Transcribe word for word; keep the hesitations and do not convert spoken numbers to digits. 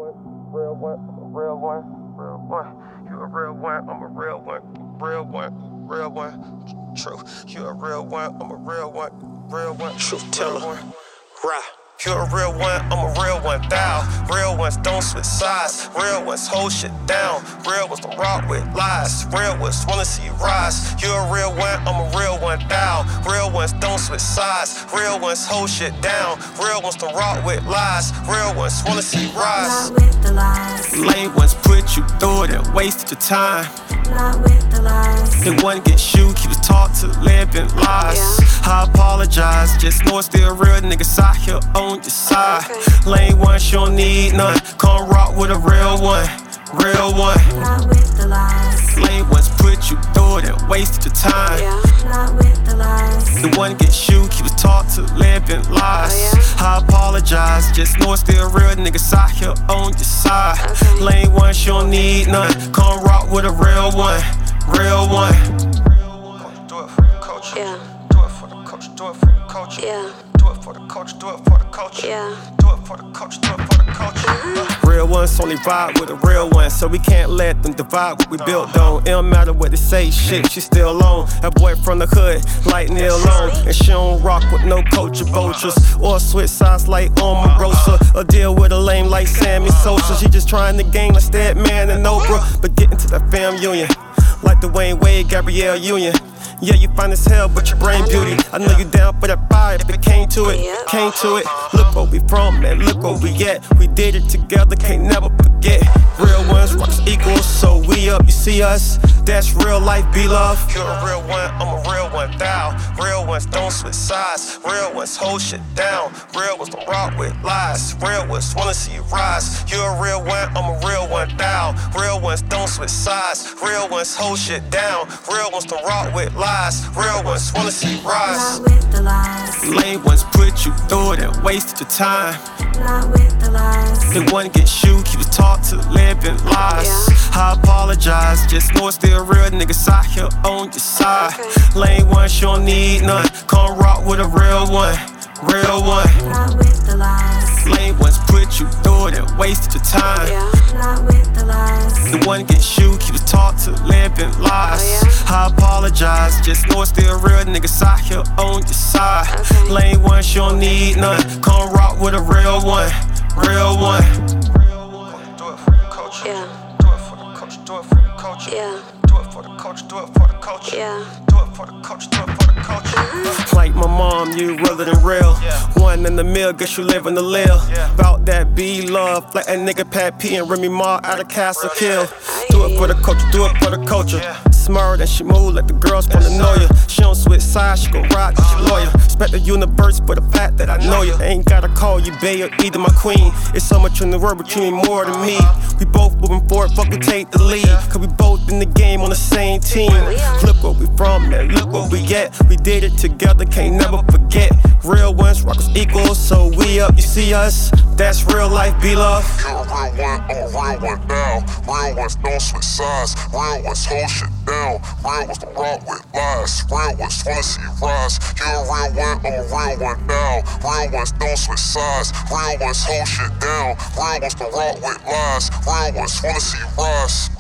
Real one, real one, real one. You a real one, I'm a real one, real one, real one. True, you a real one, I'm a real one, real one. Truth teller, right. You a real one, I'm a real one, thou. Real ones don't switch sides. Real ones hold shit down. Real ones don't rock with lies. Real ones wanna see you rise. You a real one, I'm a real one, thou. Real ones don't switch sides. Real ones hold shit down. Real ones don't rock with lies. Real ones wanna see you rise. Not with the lies. Lame ones put you through it and wasted your time. Not with the lies. It wasn't get you, he was taught to live in lies. Yeah. I apologize, just know it's still real niggas out here on your side. Okay. Lame ones, you don't need none. Come rock with a real one, real one. Not with the lies. Lame ones put you through it and wasted your time. Yeah. Not with the lies. The one get you, he was taught to live in lies. Oh, yeah. I apologize, just know it's still real niggas out here on your side. Okay. Lame ones, you don't need none. Come rock with a real one, real one. Do it for the culture. Yeah. Do it for the culture. Do it for the culture. Yeah. Do it for the culture. Do it for the culture. Yeah. Do it for the culture. Do it for the culture. Uh, real ones only vibe with a real one, so we can't let them divide what we built on. It don't matter what they say, shit, she still alone. That boy from the hood, like Neil Long, and she don't rock with no culture vultures or switch sides like Omarosa, or deal with a lame like Sammy Sosa. She just trying to gain like Stedman and Oprah, but get into that fam union like the Wayne Wade, Gabrielle Union. Yeah, you fine as hell, but your brain beauty. I know you down for that fire if it came to it, came to it. Look where we from, man, look where we at. We did it together, can't never forget. Real ones, rocks equal, so we up, you see us. That's real life, be love. You're a real one, I'm a real one, thou. Real ones don't switch sides. Real ones hold shit down. Real ones don't rock with lies. Real ones wanna see you rise. You're a real one, I'm a real one, thou. Real ones don't switch sides. Real ones hold shit down. Real ones don't rock with lies. Real ones wanna see you rise. Not with the lies. Lame ones put you through it and wasted your time. Not with the lies. It wasn't get you, he was taught to live in lies. Yeah. I apologize, just know it's still real niggas out here on your side. Okay. Lame ones, you don't need none. Come rock with a real one, real one. Not with the lies. Lame ones put you through it and wasted your time. Yeah. Not with the lies. The one get you, he was taught to live in lies. Oh, yeah. I apologize, just know it's still real niggas out here on your side. Okay. Lame ones, you don't need none. Come rock with a real one, real one. Do it for the culture. Yeah. Do it for the culture. Do it for the culture. Yeah. Do it for the culture. Do it for the culture. Yeah. Do it for the culture. Do it for the culture. Like my mom, you realer than real. One in the mill, guess you live in the lil. Bout that be love, like that nigga Pat P and Remy Ma out of Castle Kill. Do it for the culture. Do it for the culture. Smart and she move like the girls wanna know ya. She don't switch sides, she gon' ride cause she loyal. Respect the universe for the fact that I know ya. Ain't gotta call you bae or either my queen. It's so much in the world between more than me. We both moving forward, fuck we take the lead. Cause we both in the game on the same team. Look where we from, man, look where we at. We did it together, can't never forget. Real ones, rockers equal, so we up, you see us. That's real life, be love. You're a real one, I'm a real one now. Real ones don't switch sides. Real ones hold shit down. Real ones don't rock with lies. Real ones wanna see you rise. You're a real one, I'm a real one now. Real ones don't switch sides. Real ones hold shit down. Real ones don't rock with lies. Real ones wanna see you rise.